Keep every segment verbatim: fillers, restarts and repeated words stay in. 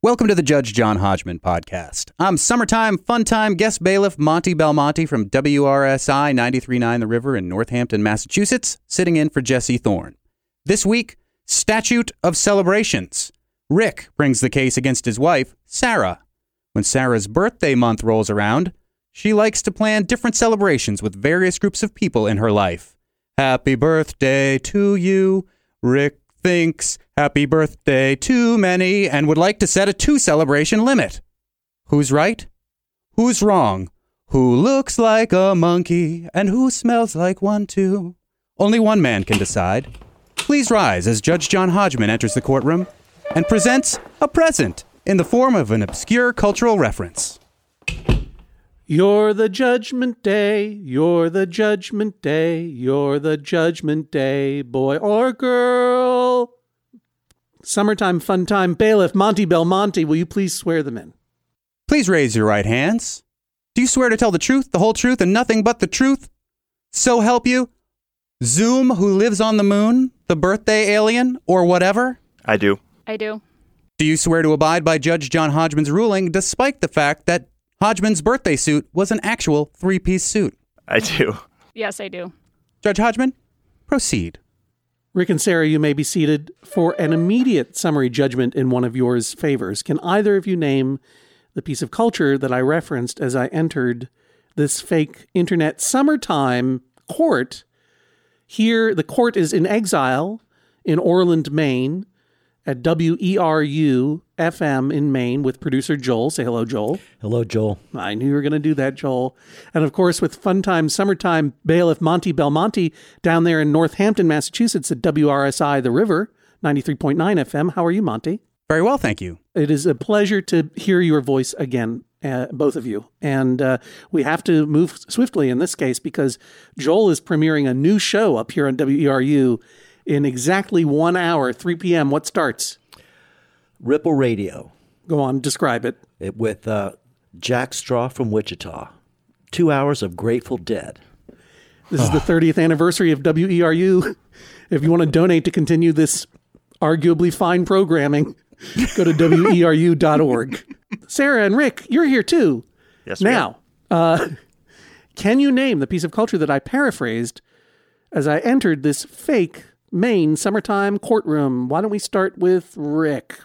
Welcome to the Judge John Hodgman podcast. I'm summertime, fun-time guest bailiff Monty Belmonte from W R S I ninety-three point nine The River in Northampton, Massachusetts, sitting in for Jesse Thorne. This week, statute of celebrations. Rick brings the case against his wife, Sarah. When Sarah's birthday month rolls around, she likes to plan different celebrations with various groups of people in her life. Happy birthday to you, Rick thinks happy birthday too many and would like to set a two celebration limit. Who's right? Who's wrong? Who looks like a monkey and who smells like one too? Only one man can decide. Please rise as Judge John Hodgman enters the courtroom and presents a present in the form of an obscure cultural reference. You're the judgment day, you're the judgment day, you're the judgment day, boy or girl. Summertime, fun time, bailiff Monty Belmonte, will you please swear them in? Please raise your right hands. Do you swear to tell the truth, the whole truth, and nothing but the truth? So help you? Zoom, who lives on the moon, the birthday alien, or whatever? I do. I do. Do you swear to abide by Judge John Hodgman's ruling, despite the fact that Hodgman's birthday suit was an actual three-piece suit? I do. Yes, I do. Judge Hodgman, proceed. Rick and Sarah, you may be seated for an immediate summary judgment in one of yours favors. Can either of you name the piece of culture that I referenced as I entered this fake internet summertime court? Here, the court is in exile in Orland, Maine, at W E R U F M in Maine with producer Joel. Say hello, Joel. Hello, Joel. I knew you were going to do that, Joel. And of course, with fun time, summertime bailiff Monty Belmonte down there in Northampton, Massachusetts at W R S I The River, ninety-three point nine F M. How are you, Monty? Very well, thank you. It is a pleasure to hear your voice again, uh, both of you. And uh, we have to move swiftly in this case because Joel is premiering a new show up here on W E R U in exactly one hour, three p.m. What starts? Ripple Radio. Go on, describe it. It with uh, Jack Straw from Wichita. Two hours of Grateful Dead. This is the thirtieth anniversary of W E R U. If you want to donate to continue this arguably fine programming, go to W E R U dot org. Sarah and Rick, you're here too. Yes, now, uh, can you name the piece of culture that I paraphrased as I entered this fake Maine summertime courtroom? Why don't we start with Rick?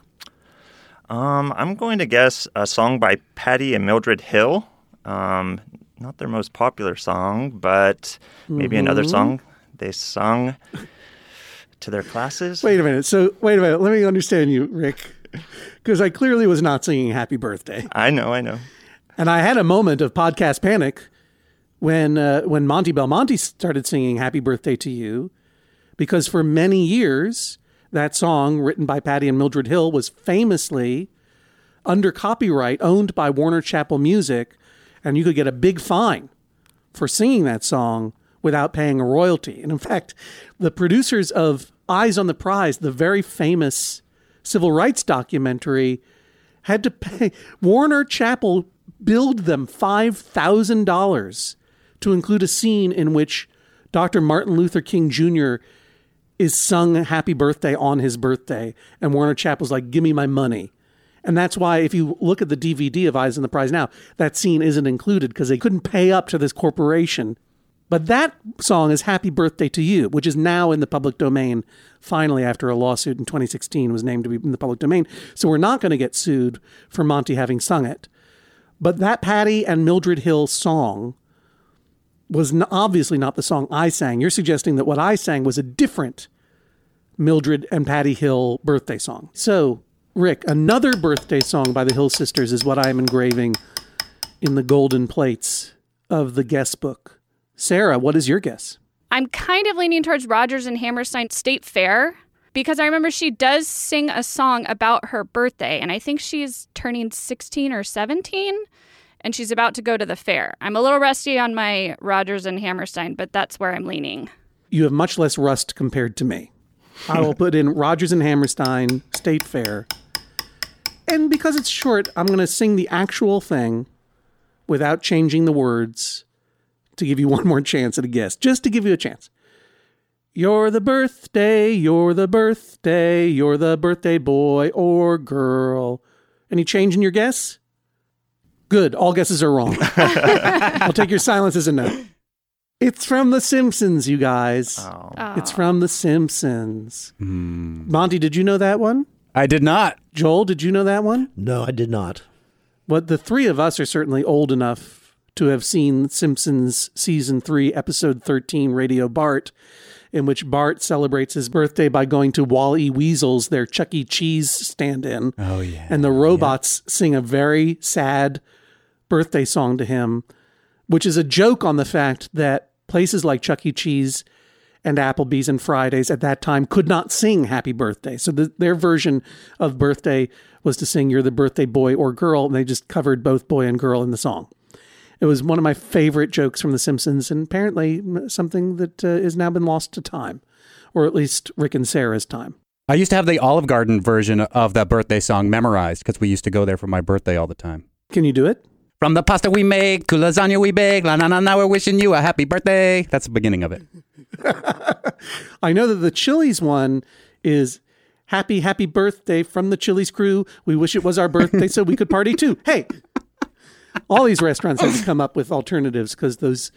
Um, I'm going to guess a song by Patty and Mildred Hill. Um, not their most popular song, but maybe mm-hmm. another song they sung to their classes. Wait a minute. So, wait a minute. Let me understand you, Rick, because I clearly was not singing Happy Birthday. I know, I know. And I had a moment of podcast panic when uh, when Monty Belmonte started singing Happy Birthday to You, because for many years, that song written by Patty and Mildred Hill was famously under copyright owned by Warner Chappell Music, and you could get a big fine for singing that song without paying a royalty. And in fact, the producers of Eyes on the Prize, the very famous civil rights documentary, had to pay, Warner Chappell billed them five thousand dollars to include a scene in which Doctor Martin Luther King Junior is sung Happy Birthday on his birthday. And Warner Chappell's like, give me my money. And that's why if you look at the D V D of Eyes on the Prize now, that scene isn't included because they couldn't pay up to this corporation. But that song is Happy Birthday to You, which is now in the public domain. Finally, after a lawsuit in twenty sixteen was named to be in the public domain. So we're not going to get sued for Monty having sung it. But that Patty and Mildred Hill song was n- obviously not the song I sang. You're suggesting that what I sang was a different Mildred and Patty Hill birthday song. So, Rick, another birthday song by the Hill Sisters is what I am engraving in the golden plates of the guest book. Sarah, what is your guess? I'm kind of leaning towards Rodgers and Hammerstein State Fair because I remember she does sing a song about her birthday, and I think she's turning sixteen or seventeen, and she's about to go to the fair. I'm a little rusty on my Rodgers and Hammerstein, but that's where I'm leaning. You have much less rust compared to me. I will put in Rodgers and Hammerstein State Fair. And because it's short, I'm going to sing the actual thing without changing the words to give you one more chance at a guess, just to give you a chance. You're the birthday, you're the birthday, you're the birthday boy or girl. Any change in your guess? Good. All guesses are wrong. I'll take your silence as a no. It's from The Simpsons, you guys. Oh. Oh. It's from The Simpsons. Mm. Monty, did you know that one? I did not. Joel, did you know that one? No, I did not. But the three of us are certainly old enough to have seen Simpsons Season three, Episode thirteen, Radio Bart, in which Bart celebrates his birthday by going to Wall-E Weasel's, their Chuck E. Cheese stand-in. Oh, yeah. And the robots yeah. sing a very sad birthday song to him, which is a joke on the fact that places like Chuck E. Cheese and Applebee's and Fridays at that time could not sing Happy Birthday. So the, their version of birthday was to sing You're the Birthday Boy or Girl, and they just covered both boy and girl in the song. It was one of my favorite jokes from The Simpsons, and apparently something that uh, has now been lost to time, or at least Rick and Sarah's time. I used to have the Olive Garden version of that birthday song memorized because we used to go there for my birthday all the time. Can you do it? From the pasta we make to lasagna we bake, la na na na, we're wishing you a happy birthday. That's the beginning of it. I know that the Chili's one is happy, happy birthday from the Chili's crew. We wish it was our birthday so we could party too. Hey, all these restaurants have to come up with alternatives because those,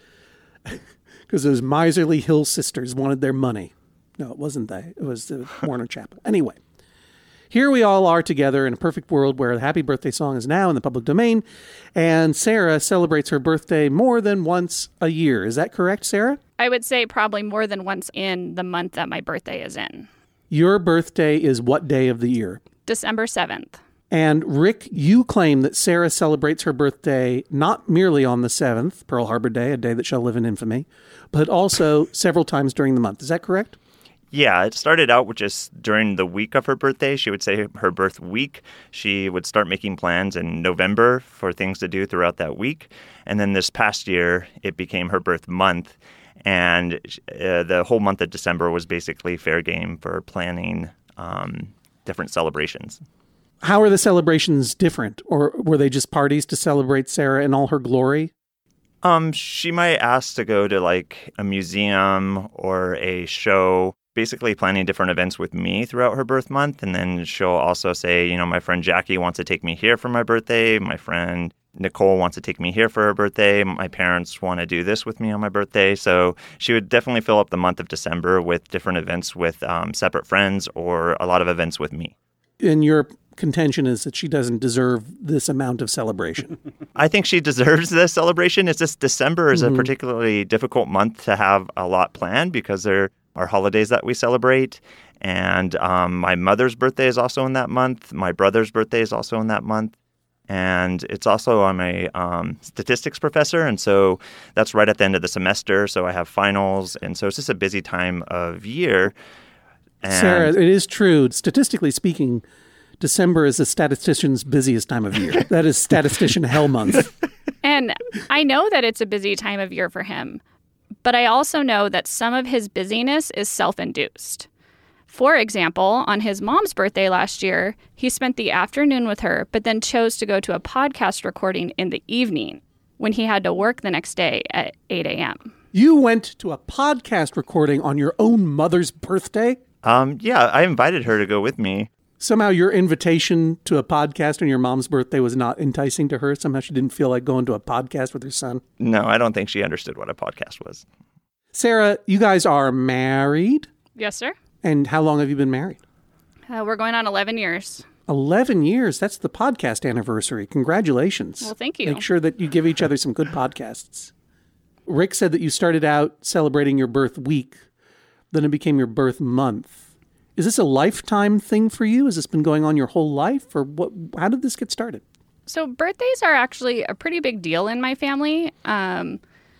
because those miserly Hill sisters wanted their money. No, it wasn't they. It was the Warner Chapel. Anyway. Here we all are together in a perfect world where the happy birthday song is now in the public domain, and Sarah celebrates her birthday more than once a year. Is that correct, Sarah? I would say probably more than once in the month that my birthday is in. Your birthday is what day of the year? December seventh. And Rick, you claim that Sarah celebrates her birthday not merely on the seventh, Pearl Harbor Day, a day that shall live in infamy, but also several times during the month. Is that correct? Yeah, it started out with just during the week of her birthday. She would say her birth week. She would start making plans in November for things to do throughout that week. And then this past year, it became her birth month. And uh, the whole month of December was basically fair game for planning um, different celebrations. How are the celebrations different? Or were they just parties to celebrate Sarah in all her glory? Um, she might ask to go to like a museum or a show, basically planning different events with me throughout her birth month. And then she'll also say, you know, my friend Jackie wants to take me here for my birthday. My friend Nicole wants to take me here for her birthday. My parents want to do this with me on my birthday. So she would definitely fill up the month of December with different events with um, separate friends or a lot of events with me. And your contention is that she doesn't deserve this amount of celebration. I think she deserves this celebration. It's just December is mm-hmm. a particularly difficult month to have a lot planned because there are holidays that we celebrate. And um, my mother's birthday is also in that month. My brother's birthday is also in that month. And it's also, I'm a um, statistics professor. And so that's right at the end of the semester. So I have finals. And so it's just a busy time of year. And Sarah, it is true. Statistically speaking, December is a statistician's busiest time of year. That is statistician hell month. And I know that it's a busy time of year for him. But I also know that some of his busyness is self-induced. For example, on his mom's birthday last year, he spent the afternoon with her, but then chose to go to a podcast recording in the evening when he had to work the next day at eight a.m. You went to a podcast recording on your own mother's birthday? Um, yeah, I invited her to go with me. Somehow your invitation to a podcast on your mom's birthday was not enticing to her? Somehow she didn't feel like going to a podcast with her son? No, I don't think she understood what a podcast was. Sarah, you guys are married? Yes, sir. And how long have you been married? Uh, we're going on eleven years. eleven years? That's the podcast anniversary. Congratulations. Well, thank you. Make sure that you give each other some good podcasts. Rick said that you started out celebrating your birth week, then it became your birth month. Is this a lifetime thing for you? Has this been going on your whole life? Or what? How did this get started? So birthdays are actually a pretty big deal in my family. Um,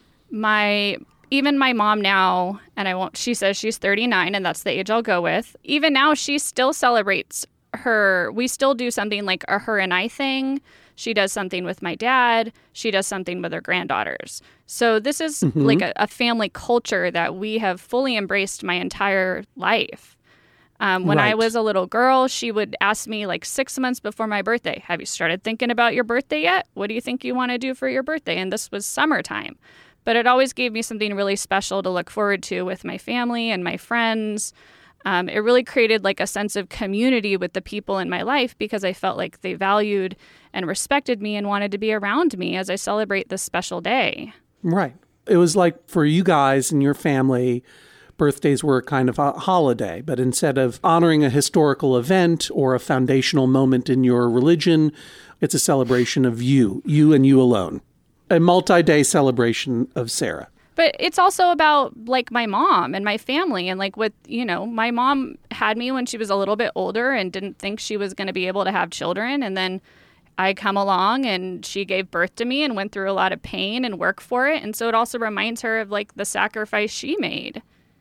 my even my mom now, and I won't. She says she's thirty-nine, and that's the age I'll go with. Even now, she still celebrates her. We still do something like a her and I thing. She does something with my dad. She does something with her granddaughters. So this is mm-hmm. like a, a family culture that we have fully embraced my entire life. Um, when right. I was a little girl, she would ask me like six months before my birthday, have you started thinking about your birthday yet? What do you think you want to do for your birthday? And this was summertime. But it always gave me something really special to look forward to with my family and my friends. Um, it really created like a sense of community with the people in my life because I felt like they valued and respected me and wanted to be around me as I celebrate this special day. Right. It was like for you guys and your family, birthdays were kind of a holiday, but instead of honoring a historical event or a foundational moment in your religion, it's a celebration of you, you and you alone. A multi-day celebration of Sarah. But it's also about like my mom and my family and like what, you know, my mom had me when she was a little bit older and didn't think she was going to be able to have children. And then I come along and she gave birth to me and went through a lot of pain and work for it. And so it also reminds her of like the sacrifice she made.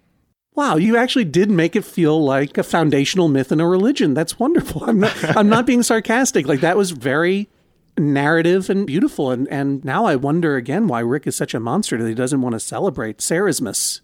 Wow, you actually did make it feel like a foundational myth in a religion. That's wonderful. I'm not, I'm not being sarcastic. Like that was very narrative and beautiful. And, and now I wonder again why Rick is such a monster that he doesn't want to celebrate Sarahsmas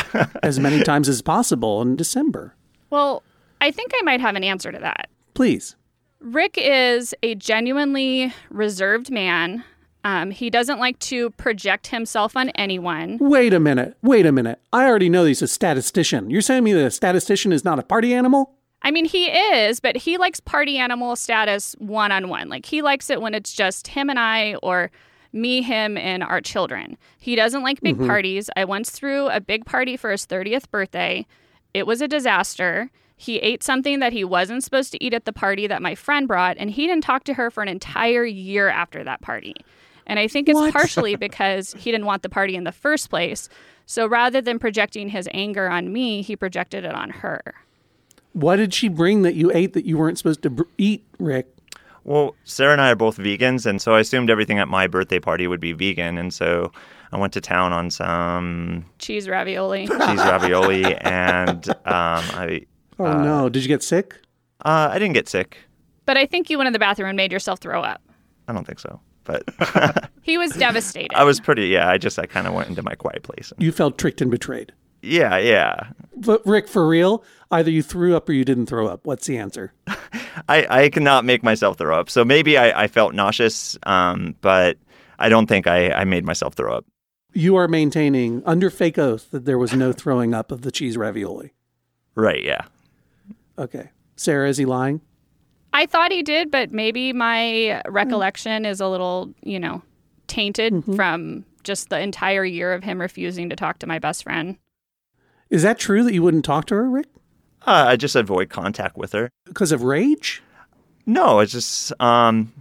as many times as possible in December. Well, I think I might have an answer to that. Please. Rick is a genuinely reserved man. Um, he doesn't like to project himself on anyone. Wait a minute. Wait a minute. I already know he's a statistician. You're saying me that a statistician is not a party animal? I mean, he is, but he likes party animal status one-on-one. Like, he likes it when it's just him and I or me, him, and our children. He doesn't like big mm-hmm. parties. I once threw a big party for his thirtieth birthday. It was a disaster. He ate something that he wasn't supposed to eat at the party that my friend brought, and he didn't talk to her for an entire year after that party. And I think it's what? partially because he didn't want the party in the first place. So rather than projecting his anger on me, he projected it on her. What did she bring that you ate that you weren't supposed to br- eat, Rick? Well, Sarah and I are both vegans, and so I assumed everything at my birthday party would be vegan. And so I went to town on some... Cheese ravioli. Cheese ravioli, and um, I... Oh, uh, no. Did you get sick? Uh, I didn't get sick. But I think you went in the bathroom and made yourself throw up. I don't think so, but... He was devastated. I was pretty, yeah, I just, I kind of went into my quiet place. You felt tricked and betrayed. Yeah, yeah. But Rick, for real, either you threw up or you didn't throw up. What's the answer? I, I cannot make myself throw up. So maybe I, I felt nauseous, um, but I don't think I, I made myself throw up. You are maintaining under fake oath that there was no throwing up of the cheese ravioli. Right, yeah. Okay. Sarah, is he lying? I thought he did, but maybe my recollection is a little, you know, tainted mm-hmm. from just the entire year of him refusing to talk to my best friend. Is that true that you wouldn't talk to her, Rick? Uh, I just avoid contact with her. Because of rage? No, it's just, um,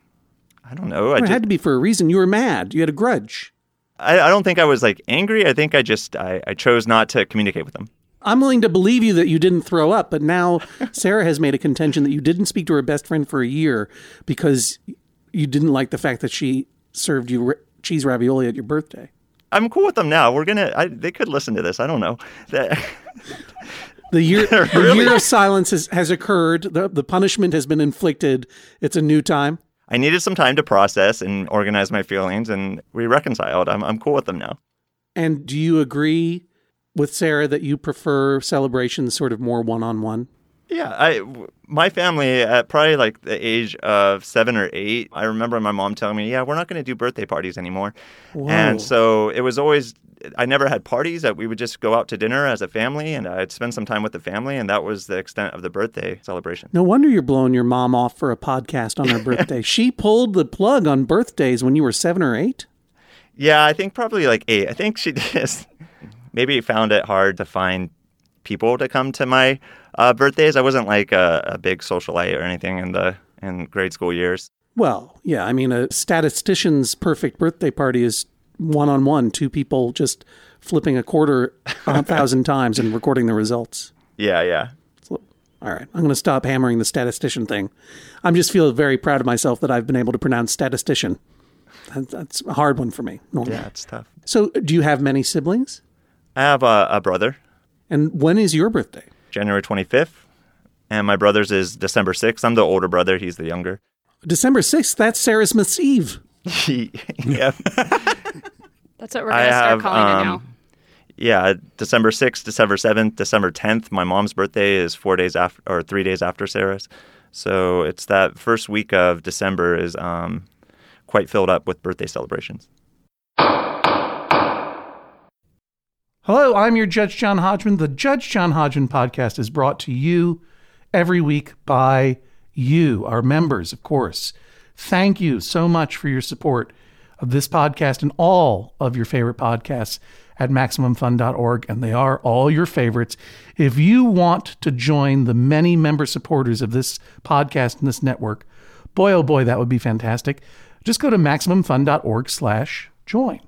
I don't know. I well, it just, had to be for a reason. You were mad. You had a grudge. I, I don't think I was, like, angry. I think I just, I, I chose not to communicate with them. I'm willing to believe you that you didn't throw up, but now Sarah has made a contention that you didn't speak to her best friend for a year because you didn't like the fact that she served you r- cheese ravioli at your birthday. I'm cool with them now. We're gonna. I, they could listen to this. I don't know. the year, the really? year of silence has, has occurred. The the punishment has been inflicted. It's a new time. I needed some time to process and organize my feelings, and we reconciled. I'm I'm cool with them now. And do you agree with Sarah that you prefer celebrations sort of more one on one? Yeah, I, my family at probably like the age of seven or eight, I remember my mom telling me, yeah, we're not going to do birthday parties anymore. Whoa. And so it was always, I never had parties. That we would just go out to dinner as a family and I'd spend some time with the family. And that was the extent of the birthday celebration. No wonder you're blowing your mom off for a podcast on her birthday. She pulled the plug on birthdays when you were seven or eight? Yeah, I think probably like eight. I think she just maybe found it hard to find people to come to my uh, birthdays. I wasn't like a, a big socialite or anything in the in grade school years. Well, yeah, I mean, a statistician's perfect birthday party is one-on-one, two people just flipping a quarter a thousand times and recording the results. Yeah, yeah. So, all right, I'm going to stop hammering the statistician thing. I'm just feel very proud of myself that I've been able to pronounce statistician. That's a hard one for me. Normally. Yeah, it's tough. So do you have many siblings? I have a, a brother. And when is your birthday? January twenty-fifth. And my brother's is December sixth. I'm the older brother. He's the younger. December sixth, that's Sarahsmas Eve. Yeah. That's what we're going to start calling um, it now. Yeah, December sixth, December seventh, December tenth. My mom's birthday is four days after, or three days after Sarah's. So it's that first week of December is um, quite filled up with birthday celebrations. Hello, I'm your Judge John Hodgman. The Judge John Hodgman podcast is brought to you every week by you, our members, of course. Thank you so much for your support of this podcast and all of your favorite podcasts at Maximum Fun dot org, and they are all your favorites. If you want to join the many member supporters of this podcast and this network, boy, oh boy, that would be fantastic. Just go to Maximum Fun dot org slash join.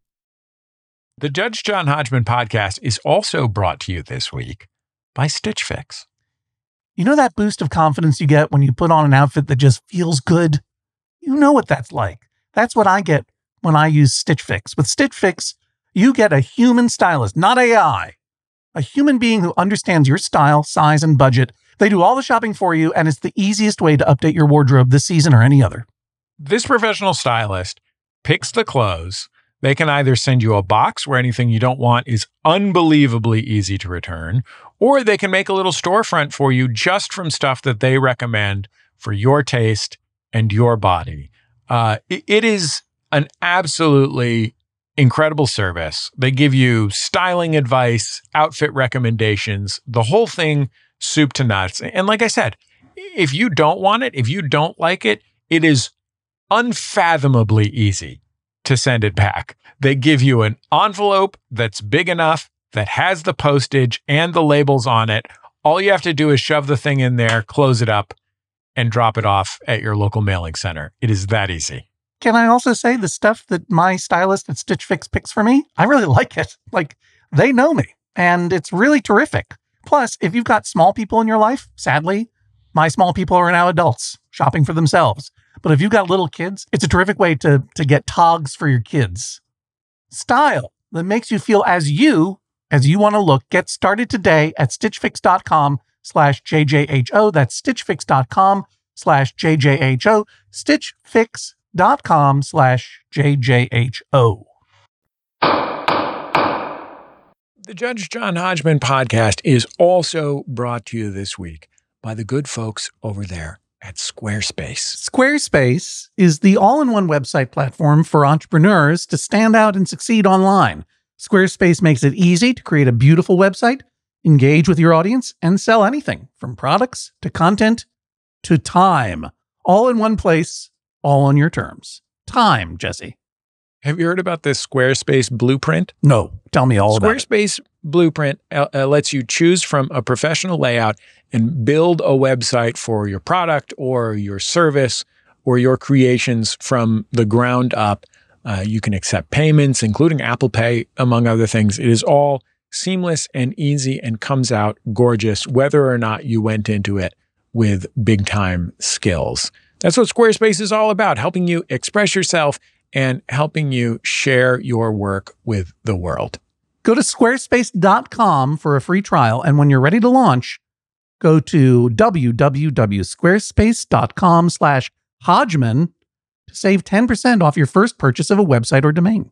The Judge John Hodgman podcast is also brought to you this week by Stitch Fix. You know that boost of confidence you get when you put on an outfit that just feels good? You know what that's like. That's what I get when I use Stitch Fix. With Stitch Fix, you get a human stylist, not A I. A human being who understands your style, size, and budget. They do all the shopping for you, and it's the easiest way to update your wardrobe this season or any other. This professional stylist picks the clothes. They can either send you a box where anything you don't want is unbelievably easy to return, or they can make a little storefront for you just from stuff that they recommend for your taste and your body. Uh, it, it is an absolutely incredible service. They give you styling advice, outfit recommendations, the whole thing soup to nuts. And like I said, if you don't want it, if you don't like it, it is unfathomably easy to send it back. They give you an envelope that's big enough, that has the postage and the labels on it. All you have to do is shove the thing in there, close it up, and drop it off at your local mailing center. It is that easy. Can I also say the stuff that my stylist at Stitch Fix picks for me? I really like it. Like, they know me, and it's really terrific. Plus, if you've got small people in your life, sadly, my small people are now adults shopping for themselves. But if you've got little kids, it's a terrific way to, to get togs for your kids. Style that makes you feel as you, as you want to look. Get started today at stitchfix.com slash JJHO. That's stitchfix.com slash JJHO. Stitchfix.com slash JJHO. The Judge John Hodgman podcast is also brought to you this week by the good folks over there at Squarespace. Squarespace is the all-in-one website platform for entrepreneurs to stand out and succeed online. Squarespace makes it easy to create a beautiful website, engage with your audience, and sell anything from products to content to time. All in one place, all on your terms. Time, Jesse. Have you heard about this Squarespace blueprint? No, tell me all about it. Squarespace Blueprint uh, uh, lets you choose from a professional layout and build a website for your product or your service or your creations from the ground up. Uh, you can accept payments, including Apple Pay, among other things. It is all seamless and easy and comes out gorgeous, whether or not you went into it with big time skills. That's what Squarespace is all about, helping you express yourself and helping you share your work with the world. Go to squarespace dot com for a free trial, and when you're ready to launch, go to www.squarespace.com slash Hodgman to save ten percent off your first purchase of a website or domain.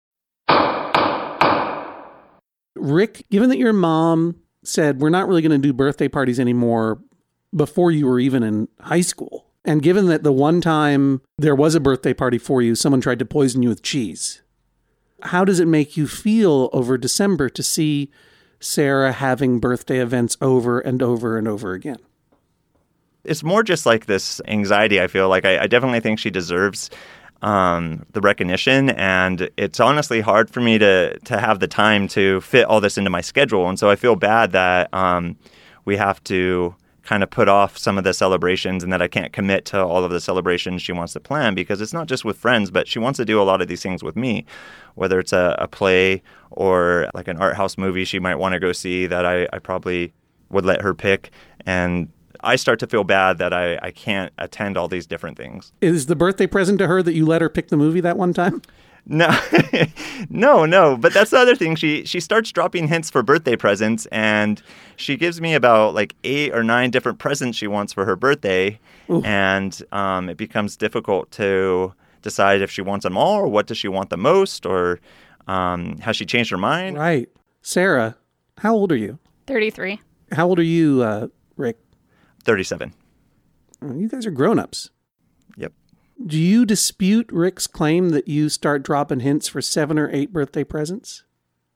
Rick, given that your mom said we're not really going to do birthday parties anymore before you were even in high school, and given that the one time there was a birthday party for you, someone tried to poison you with cheese, how does it make you feel over December to see Sarah having birthday events over and over and over again? It's more just like this anxiety, I feel like. I, I definitely think she deserves um, the recognition, and it's honestly hard for me to to have the time to fit all this into my schedule. And so I feel bad that um, we have to kind of put off some of the celebrations and that I can't commit to all of the celebrations she wants to plan, because it's not just with friends, but she wants to do a lot of these things with me, whether it's a, a play or like an art house movie she might want to go see that I, I probably would let her pick. And I start to feel bad that I, I can't attend all these different things. Is the birthday present to her that you let her pick the movie that one time? No, no, no. But that's the other thing. She she starts dropping hints for birthday presents, and she gives me about like eight or nine different presents she wants for her birthday. Ooh. And um, it becomes difficult to decide if she wants them all or what does she want the most, or um, has she changed her mind? Right. Sarah, how old are you? thirty-three. How old are you, uh, Rick? thirty-seven. Oh, you guys are grown-ups. Yep. Do you dispute Rick's claim that you start dropping hints for seven or eight birthday presents?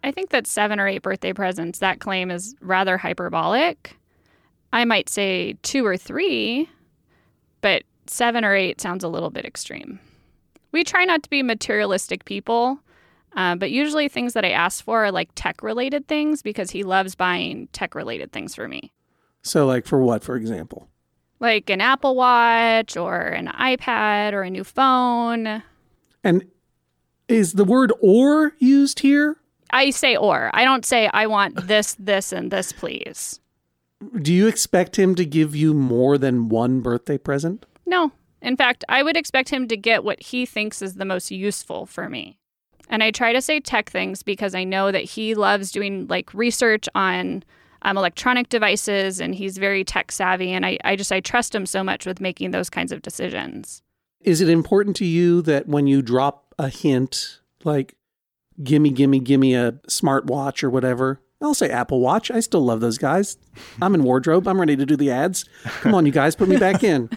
I think that seven or eight birthday presents, that claim is rather hyperbolic. I might say two or three, but seven or eight sounds a little bit extreme. We try not to be materialistic people, uh, but usually things that I ask for are like tech-related things because he loves buying tech-related things for me. So like for what, for example? Like an Apple Watch or an iPad or a new phone. And is the word or used here? I say or. I don't say I want this, this, and this, please. Do you expect him to give you more than one birthday present? No. In fact, I would expect him to get what he thinks is the most useful for me. And I try to say tech things because I know that he loves doing like research on um, electronic devices, and he's very tech savvy. And I, I just, I trust him so much with making those kinds of decisions. Is it important to you that when you drop a hint, like, gimme, gimme, gimme a smartwatch or whatever, I'll say Apple Watch. I still love those guys. I'm in wardrobe. I'm ready to do the ads. Come on, you guys, put me back in.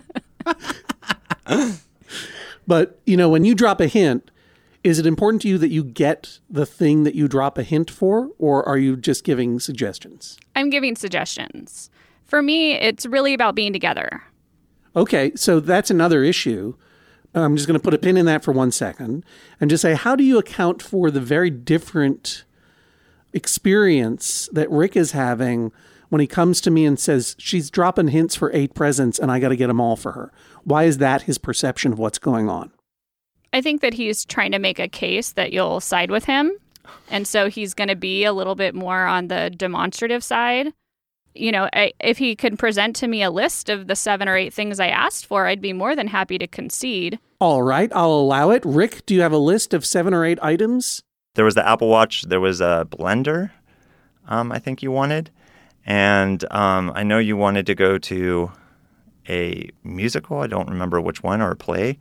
But, you know, when you drop a hint, is it important to you that you get the thing that you drop a hint for, or are you just giving suggestions? I'm giving suggestions. For me, it's really about being together. Okay, so that's another issue. I'm just going to put a pin in that for one second and just say, how do you account for the very different experience that Rick is having when he comes to me and says, she's dropping hints for eight presents and I got to get them all for her? Why is that his perception of what's going on? I think that he's trying to make a case that you'll side with him. And so he's going to be a little bit more on the demonstrative side. You know, I, if he could present to me a list of the seven or eight things I asked for, I'd be more than happy to concede. All right, I'll allow it. Rick, do you have a list of seven or eight items? There was the Apple Watch. There was a blender, um, I think you wanted. And um, I know you wanted to go to a musical. I don't remember which one, or a play.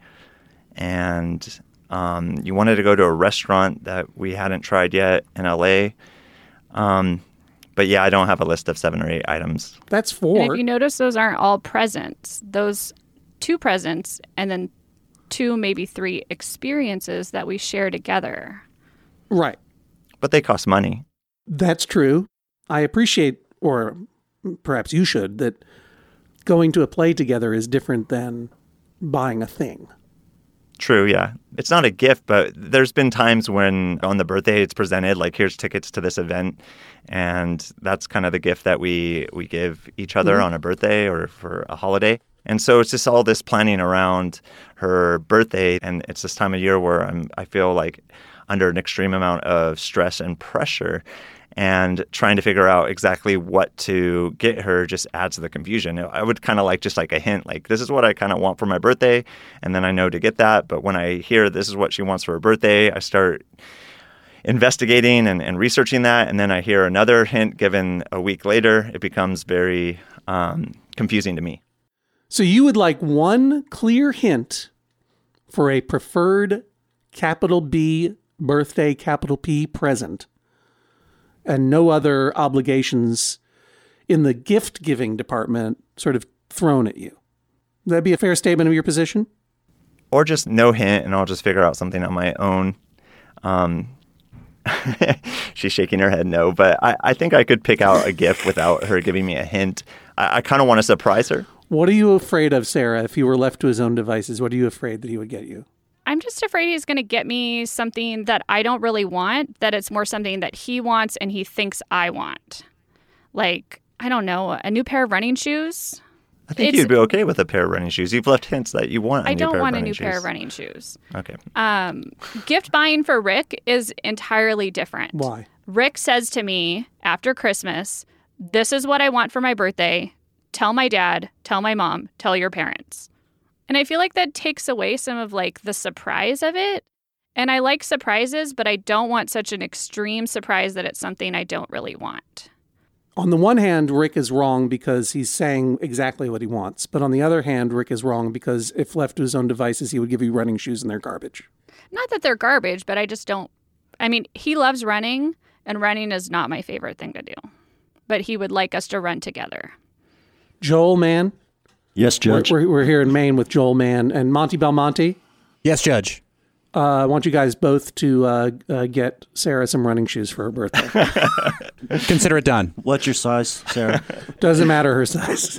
And um, you wanted to go to a restaurant that we hadn't tried yet in L A. Um, but yeah, I don't have a list of seven or eight items. That's four. And if you notice, those aren't all presents. Those two presents and then two, maybe three experiences that we share together. Right. But they cost money. That's true. I appreciate, or perhaps you should, that going to a play together is different than buying a thing. True, yeah. It's not a gift, but there's been times when on the birthday it's presented, like, here's tickets to this event. And that's kind of the gift that we, we give each other mm-hmm. on a birthday or for a holiday. And so it's just all this planning around her birthday. And it's this time of year where I'm, I feel like under an extreme amount of stress and pressure. And trying to figure out exactly what to get her just adds to the confusion. I would kind of like just like a hint, like, this is what I kind of want for my birthday. And then I know to get that. But when I hear this is what she wants for her birthday, I start investigating and, and researching that. And then I hear another hint given a week later. It becomes very um, confusing to me. So you would like one clear hint for a preferred capital B birthday, capital P present, and no other obligations in the gift-giving department sort of thrown at you. Would that be a fair statement of your position? Or just no hint, and I'll just figure out something on my own. Um, she's shaking her head no, but I, I think I could pick out a gift without her giving me a hint. I, I kind of want to surprise her. What are you afraid of, Sarah, if you were left to his own devices? What are you afraid that he would get you? I'm just afraid he's going to get me something that I don't really want, that it's more something that he wants and he thinks I want. Like, I don't know, a new pair of running shoes. I think it's, you'd be okay with a pair of running shoes. You've left hints that you want a I new don't pair want of a new shoes. pair of running shoes. Okay. Um, gift buying for Rick is entirely different. Why? Rick says to me after Christmas, this is what I want for my birthday. Tell my dad, tell my mom, tell your parents. And I feel like that takes away some of like the surprise of it. And I like surprises, but I don't want such an extreme surprise that it's something I don't really want. On the one hand, Rick is wrong because he's saying exactly what he wants. But on the other hand, Rick is wrong because if left to his own devices, he would give you running shoes and they're garbage. Not that they're garbage, but I just don't. I mean, he loves running, and running is not my favorite thing to do. But he would like us to run together. Joel Mann? Yes, Judge. We're, we're, we're here in Maine with Joel Mann and Monty Belmonte. Yes, Judge. Uh, I want you guys both to uh, uh, get Sarah some running shoes for her birthday. Consider it done. What's your size, Sarah? Doesn't matter her size.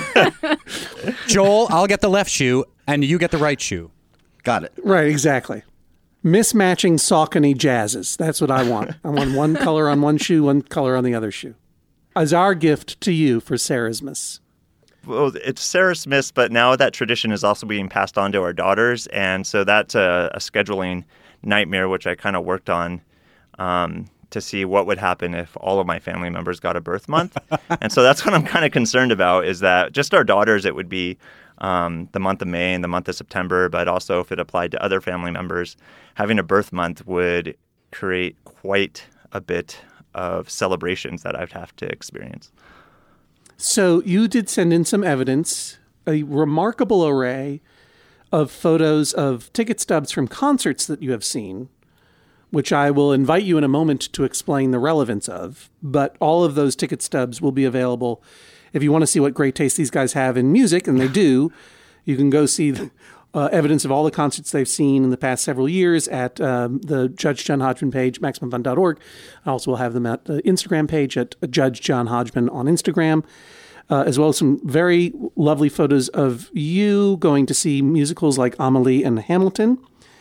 Joel, I'll get the left shoe, and you get the right shoe. Got it. Right, exactly. Mismatching Saucony jazzes. That's what I want. I want one color on one shoe, one color on the other shoe. As our gift to you for Sarah's Miss. Well, it's Sarah Smith's, but now that tradition is also being passed on to our daughters. And so that's a, a scheduling nightmare, which I kind of worked on um, to see what would happen if all of my family members got a birth month. And so that's what I'm kind of concerned about, is that just our daughters, it would be um, the month of May and the month of September. But also if it applied to other family members, having a birth month would create quite a bit of celebrations that I'd have to experience. So you did send in some evidence, a remarkable array of photos of ticket stubs from concerts that you have seen, which I will invite you in a moment to explain the relevance of. But all of those ticket stubs will be available. If you want to see what great taste these guys have in music, and they do, you can go see the, uh, evidence of all the concerts they've seen in the past several years at um, the Judge John Hodgman page, maximum fun dot org. I also will have them at the Instagram page at Judge John Hodgman on Instagram, uh, as well as some very lovely photos of you going to see musicals like Amelie and Hamilton.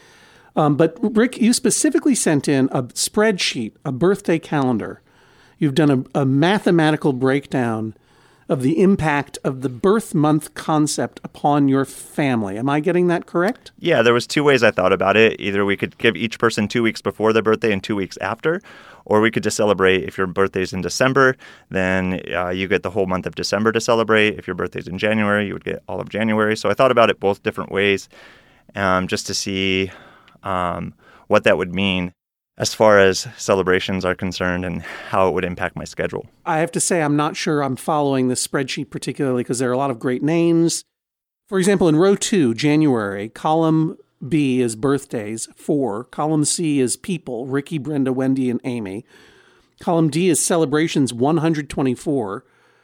Um, but Rick, you specifically sent in a spreadsheet, a birthday calendar. You've done a, a mathematical breakdown of the impact of the birth month concept upon your family. Am I getting that correct? Yeah, there was two ways I thought about it. Either we could give each person two weeks before their birthday and two weeks after, or we could just celebrate. If your birthday's in December, then uh, you get the whole month of December to celebrate. If your birthday's in January, you would get all of January. So I thought about it both different ways, um, just to see um, what that would mean as far as celebrations are concerned and how it would impact my schedule. I have to say I'm not sure I'm following this spreadsheet particularly because there are a lot of great names. For example, in row two, January, column B is birthdays, four. Column C is people, Ricky, Brenda, Wendy, and Amy. Column D is celebrations, one hundred twenty-four.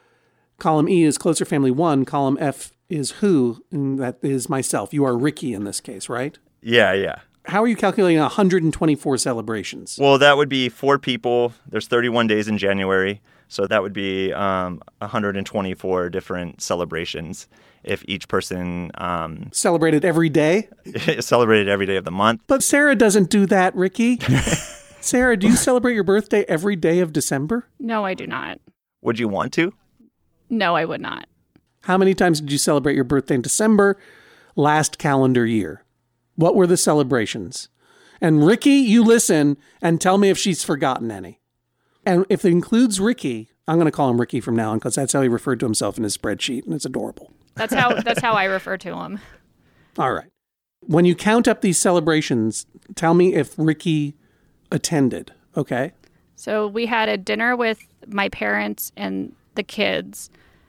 Column E is closer family, one. Column F is who, and that is myself. You are Ricky in this case, right? Yeah, yeah. How are you calculating one hundred twenty-four celebrations? Well, that would be four people. There's thirty-one days in January. So that would be um, one hundred twenty-four different celebrations if each person um, Celebrated every day? celebrated every day of the month. But Sarah doesn't do that, Ricky. Sarah, do you celebrate your birthday every day of December? No, I do not. Would you want to? No, I would not. How many times did you celebrate your birthday in December last calendar year? What were the celebrations? And Ricky, you listen and tell me if she's forgotten any. And if it includes Ricky, I'm going to call him Ricky from now on because that's how he referred to himself in his spreadsheet, and it's adorable. That's how that's how I refer to him. All right. When you count up these celebrations, tell me if Ricky attended, okay? So we had a dinner with my parents and the kids.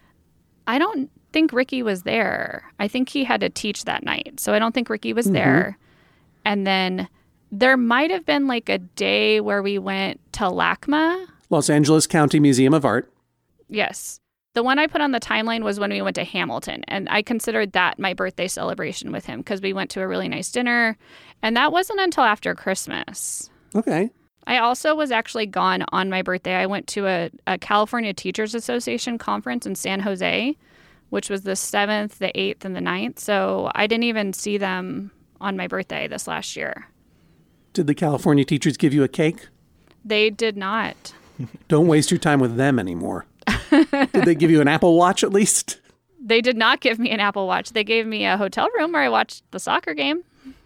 I don't think Ricky was there. I think he had to teach that night. So I don't think Ricky was mm-hmm. there. And then there might have been like a day where we went to LACMA. Los Angeles County Museum of Art. Yes. The one I put on the timeline was when we went to Hamilton. And I considered that my birthday celebration with him because we went to a really nice dinner. And that wasn't until after Christmas. Okay. I also was actually gone on my birthday. I went to a, a California Teachers Association conference in San Jose, which was the seventh, the eighth, and the ninth. So I didn't even see them on my birthday this last year. Did the California teachers give you a cake? They did not. Don't waste your time with them anymore. Did they give you an Apple Watch at least? They did not give me an Apple Watch. They gave me a hotel room where I watched the soccer game.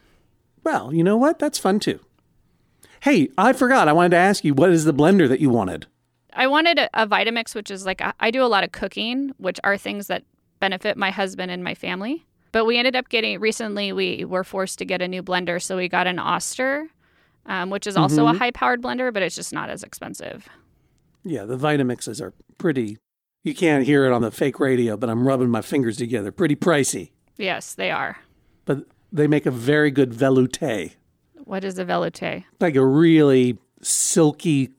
Well, you know what? That's fun too. Hey, I forgot. I wanted to ask you, what is the blender that you wanted? I wanted a, a Vitamix, which is like, a, I do a lot of cooking, which are things that benefit my husband and my family. But we ended up getting, recently we were forced to get a new blender. So we got an Oster, um, which is also mm-hmm. a high-powered blender, but it's just not as expensive. Yeah, the Vitamixes are pretty, you can't hear it on the fake radio, but I'm rubbing my fingers together. Pretty pricey. Yes, they are. But they make a very good velouté. What is a velouté? Like a really silky,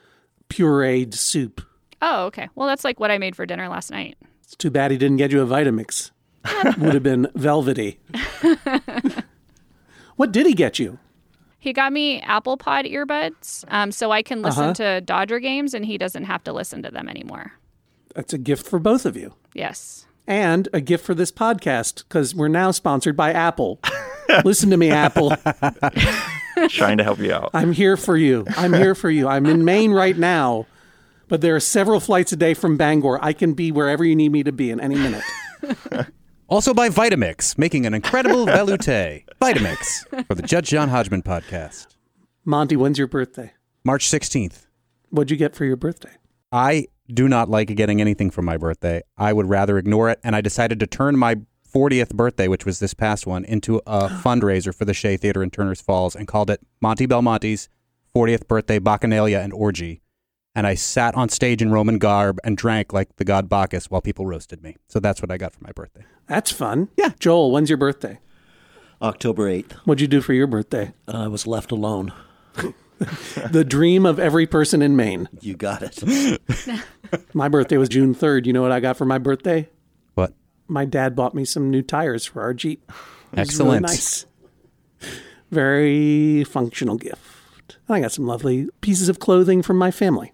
pureed soup. Oh, okay. Well, that's like what I made for dinner last night. It's too bad he didn't get you a Vitamix. Would have been velvety. What did he get you? He got me Apple Pod earbuds, um, so I can listen Uh-huh. to Dodger games, and he doesn't have to listen to them anymore. That's a gift for both of you. Yes. And a gift for this podcast, because we're now sponsored by Apple. Listen to me, Apple. Trying to help you out. I'm here for you. I'm here for you. I'm in Maine right now, but there are several flights a day from Bangor. I can be wherever you need me to be in any minute. Also by Vitamix, making an incredible velouté. Vitamix for the Judge John Hodgman podcast. Monty, when's your birthday? March sixteenth. What'd you get for your birthday? I do not like getting anything for my birthday. I would rather ignore it, and I decided to turn my fortieth birthday, which was this past one, into a fundraiser for the Shea Theater in Turners Falls and called it Monty Belmonte's fortieth birthday Bacchanalia and Orgy. And I sat on stage in Roman garb and drank like the god Bacchus while people roasted me. So that's what I got for my birthday. That's fun. Yeah. Joel, when's your birthday? October eighth. What'd you do for your birthday? I was left alone. The dream of every person in Maine. You got it. My birthday was June third. You know what I got for my birthday? What? My dad bought me some new tires for our Jeep. It was Excellent. really nice. Very functional gift. I got some lovely pieces of clothing from my family.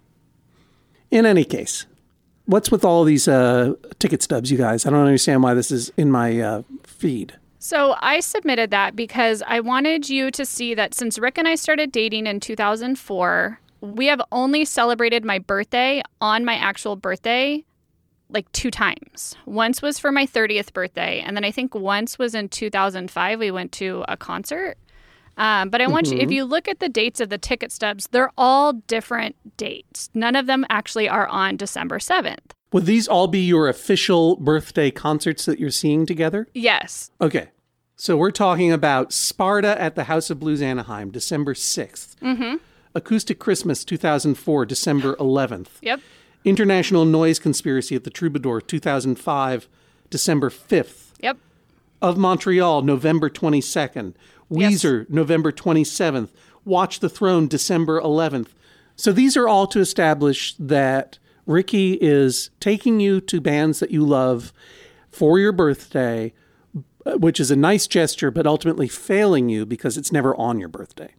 In any case, what's with all these uh, ticket stubs, you guys? I don't understand why this is in my uh, feed. So I submitted that because I wanted you to see that since Rick and I started dating in two thousand four, we have only celebrated my birthday on my actual birthday like two times. Once was for my thirtieth birthday, and then I think once was in two thousand five. We went to a concert. Um, but I want mm-hmm. you, if you look at the dates of the ticket stubs, they're all different dates. None of them actually are on December seventh. Would these all be your official birthday concerts that you're seeing together? Yes. Okay. So we're talking about Sparta at the House of Blues Anaheim, December sixth. Mm-hmm. Acoustic Christmas, two thousand four, December eleventh. Yep. International Noise Conspiracy at the Troubadour, two thousand five, December fifth. Yep. Of Montreal, November twenty-second. Weezer, yes. November twenty-seventh. Watch the Throne, December eleventh. So these are all to establish that Ricky is taking you to bands that you love for your birthday, which is a nice gesture, but ultimately failing you because it's never on your birthday.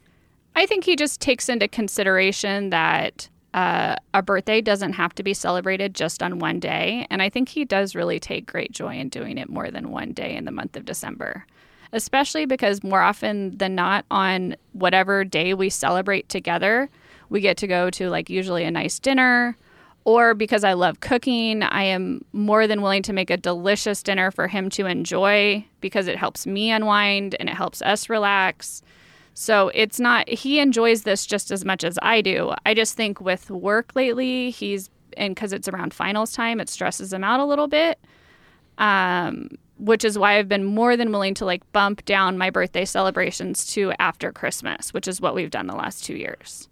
I think he just takes into consideration that uh, a birthday doesn't have to be celebrated just on one day. And I think he does really take great joy in doing it more than one day in the month of December. Especially because more often than not, on whatever day we celebrate together, we get to go to like usually a nice dinner, or because I love cooking, I am more than willing to make a delicious dinner for him to enjoy because it helps me unwind and it helps us relax. So it's not, he enjoys this just as much as I do. I just think with work lately, he's, and because it's around finals time, it stresses him out a little bit. Um, which is why I've been more than willing to like bump down my birthday celebrations to after Christmas, which is what we've done the last two years.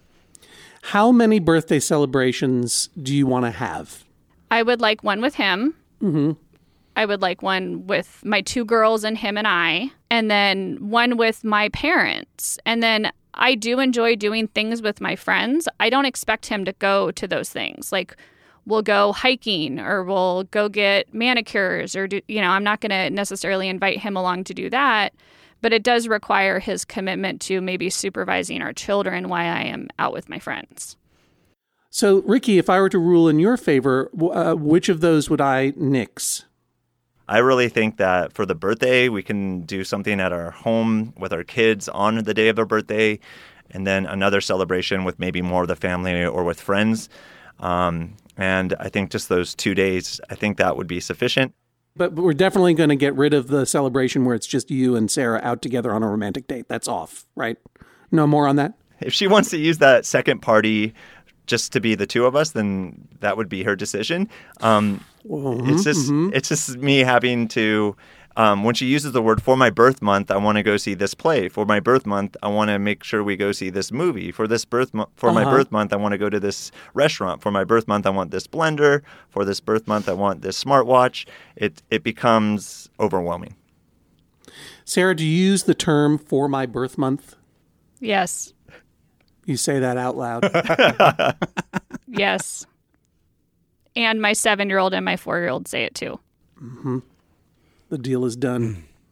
How many birthday celebrations do you want to have? I would like one with him. Mm-hmm. I would like one with my two girls and him and I, and then one with my parents. And then I do enjoy doing things with my friends. I don't expect him to go to those things. Like, we'll go hiking or we'll go get manicures or do, you know, I'm not going to necessarily invite him along to do that, but it does require his commitment to maybe supervising our children while I am out with my friends. So, Ricky, if I were to rule in your favor, uh, which of those would I nix? I really think that for the birthday, we can do something at our home with our kids on the day of their birthday, and then another celebration with maybe more of the family or with friends. Um, and I think just those two days, I think that would be sufficient. But we're definitely going to get rid of the celebration where it's just you and Sarah out together on a romantic date. That's off, right? No more on that? If she wants to use that second party just to be the two of us, then that would be her decision. Um, mm-hmm, it's just mm-hmm. it's just me having to, um, when she uses the word for my birth month, I want to go see this play. For my birth month, I want to make sure we go see this movie. For this birth mo- for uh-huh. my birth month, I want to go to this restaurant. For my birth month, I want this blender. For this birth month, I want this smartwatch. It it becomes overwhelming. Sarah, do you use the term for my birth month? Yes. You say that out loud. Yes. And my seven-year-old and my four-year-old say it too. Mm-hmm. The deal is done.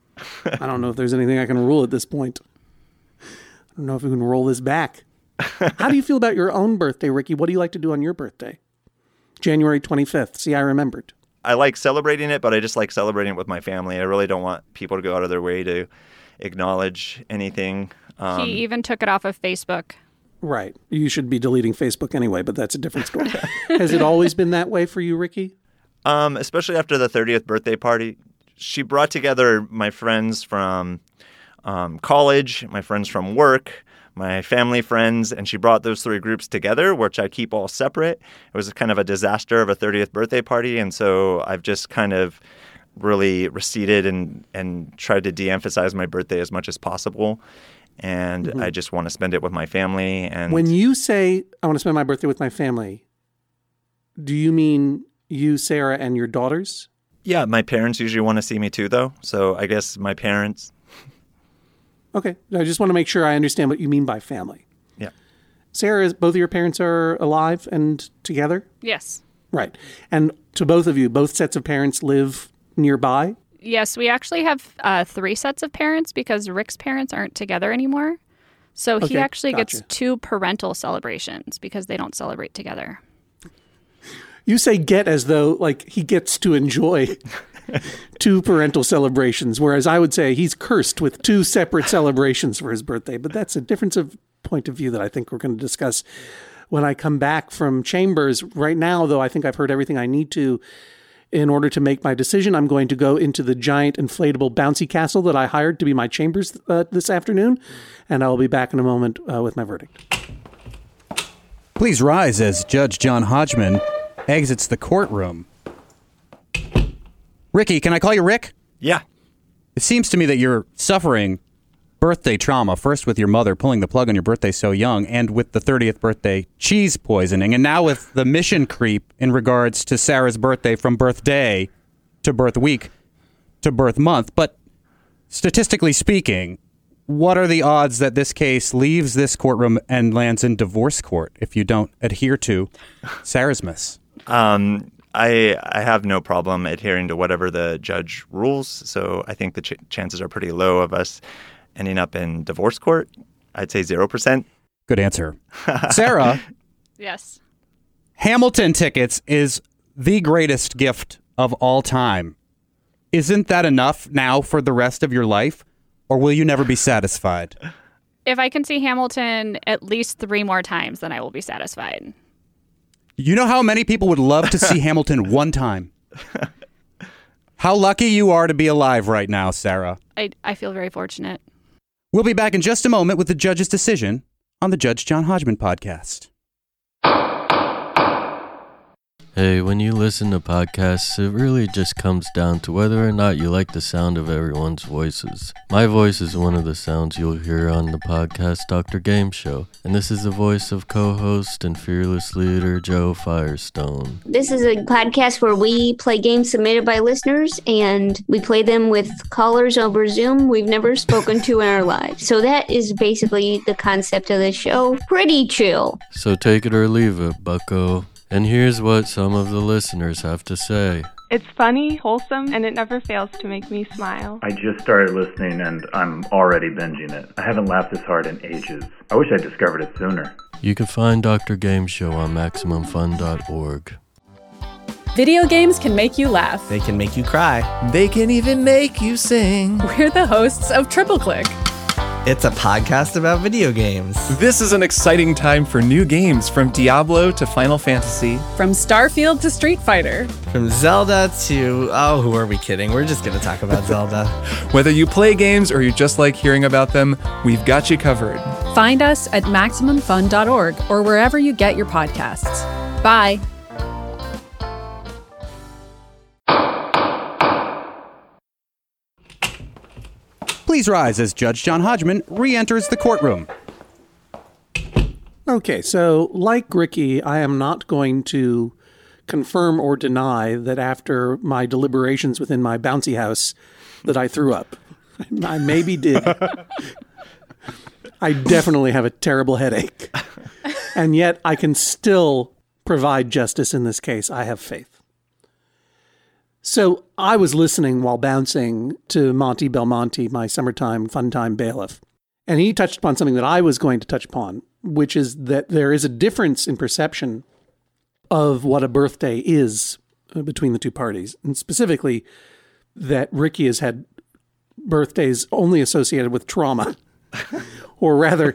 I don't know if there's anything I can rule at this point. I don't know if we can roll this back. How do you feel about your own birthday, Ricky? What do you like to do on your birthday? January twenty-fifth. See, I remembered. I like celebrating it, but I just like celebrating it with my family. I really don't want people to go out of their way to acknowledge anything. Um, He even took it off of Facebook. Right. You should be deleting Facebook anyway, but that's a different story. Has it always been that way for you, Ricky? Um, especially after the thirtieth birthday party. She brought together my friends from um, college, my friends from work, my family friends, and she brought those three groups together, which I keep all separate. It was kind of a disaster of a thirtieth birthday party, and so I've just kind of really receded and, and tried to de-emphasize my birthday as much as possible. And mm-hmm. I just want to spend it with my family. And when you say, I want to spend my birthday with my family, do you mean you, Sarah, and your daughters? Yeah, my parents usually want to see me too, though. So I guess my parents. Okay. I just want to make sure I understand what you mean by family. Yeah. Sarah, is, both of your parents are alive and together? Yes. Right. And to both of you, both sets of parents live nearby? Yes, we actually have uh, three sets of parents because Rick's parents aren't together anymore. So okay, he actually gotcha. gets two parental celebrations because they don't celebrate together. You say get as though like he gets to enjoy two parental celebrations, whereas I would say he's cursed with two separate celebrations for his birthday. But that's a difference of point of view that I think we're going to discuss when I come back from Chambers. Right now, though, I think I've heard everything I need to in order to make my decision. I'm going to go into the giant inflatable bouncy castle that I hired to be my Chambers uh, this afternoon, and I'll be back in a moment uh, with my verdict. Please rise as Judge John Hodgman exits the courtroom. Ricky, can I call you Rick? Yeah. It seems to me that you're suffering birthday trauma, first with your mother pulling the plug on your birthday so young, and with the thirtieth birthday cheese poisoning, and now with the mission creep in regards to Sarah's birthday from birthday to birth week to birth month. But statistically speaking, what are the odds that this case leaves this courtroom and lands in divorce court if you don't adhere to Sarah's miss? Um, I I have no problem adhering to whatever the judge rules, so I think the ch- chances are pretty low of us ending up in divorce court. I'd say zero percent. Good answer. Sarah? Yes. Hamilton tickets is the greatest gift of all time. Isn't that enough now for the rest of your life, or will you never be satisfied? If I can see Hamilton at least three more times, then I will be satisfied. You know how many people would love to see Hamilton one time? How lucky you are to be alive right now, Sarah. I, I feel very fortunate. We'll be back in just a moment with the judge's decision on the Judge John Hodgman podcast. Hey, when you listen to podcasts, it really just comes down to whether or not you like the sound of everyone's voices. My voice is one of the sounds you'll hear on the podcast Doctor Game Show, and this is the voice of co-host and fearless leader Joe Firestone. This is a podcast where we play games submitted by listeners, and we play them with callers over Zoom we've never spoken to in our lives. So that is basically the concept of the show. Pretty chill. So take it or leave it, bucko. And here's what some of the listeners have to say. It's funny, wholesome, and it never fails to make me smile. I just started listening and I'm already binging it. I haven't laughed this hard in ages. I wish I discovered it sooner. You can find Doctor Game Show on Maximum Fun dot org. Video games can make you laugh. They can make you cry. They can even make you sing. We're the hosts of Triple Click. It's a podcast about video games. This is an exciting time for new games, from Diablo to Final Fantasy. From Starfield to Street Fighter. From Zelda to... Oh, who are we kidding? We're just going to talk about Zelda. Whether you play games or you just like hearing about them, we've got you covered. Find us at Maximum Fun dot org or wherever you get your podcasts. Bye. Please rise as Judge John Hodgman re-enters the courtroom. Okay, so like Ricky, I am not going to confirm or deny that after my deliberations within my bouncy house that I threw up. I maybe did. I definitely have a terrible headache. And yet I can still provide justice in this case. I have faith. So I was listening while bouncing to Monty Belmonte, my summertime fun time bailiff. And he touched upon something that I was going to touch upon, which is that there is a difference in perception of what a birthday is between the two parties. And specifically, that Ricky has had birthdays only associated with trauma, or rather,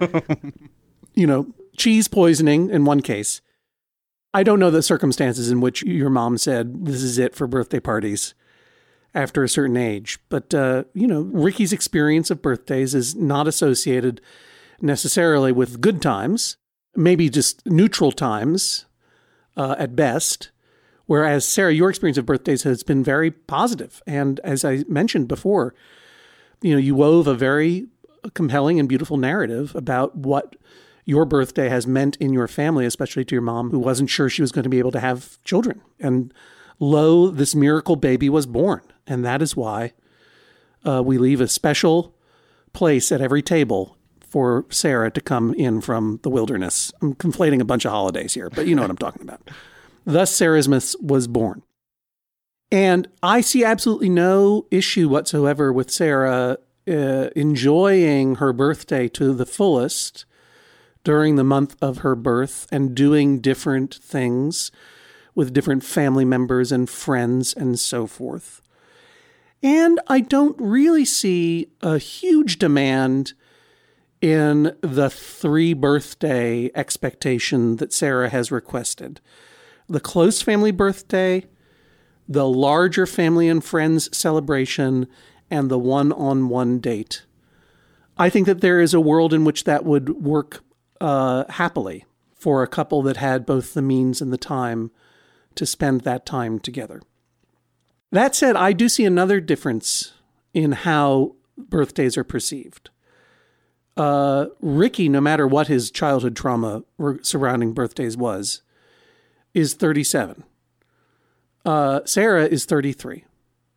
you know, cheese poisoning in one case. I don't know the circumstances in which your mom said, this is it for birthday parties after a certain age. But, uh, you know, Ricky's experience of birthdays is not associated necessarily with good times, maybe just neutral times uh, at best. Whereas, Sarah, your experience of birthdays has been very positive. And as I mentioned before, you know, you wove a very compelling and beautiful narrative about what your birthday has meant in your family, especially to your mom, who wasn't sure she was going to be able to have children. And lo, this miracle baby was born. And that is why uh, we leave a special place at every table for Sarah to come in from the wilderness. I'm conflating a bunch of holidays here, but you know what I'm talking about. Thus, Sarasmus was born. And I see absolutely no issue whatsoever with Sarah uh, enjoying her birthday to the fullest during the month of her birth and doing different things with different family members and friends and so forth. And I don't really see a huge demand in the three birthday expectation that Sarah has requested. The close family birthday, the larger family and friends celebration, and the one-on-one date. I think that there is a world in which that would work uh, happily for a couple that had both the means and the time to spend that time together. That said, I do see another difference in how birthdays are perceived. Uh, Ricky, no matter what his childhood trauma surrounding birthdays was, is thirty-seven. Uh, Sarah is thirty-three.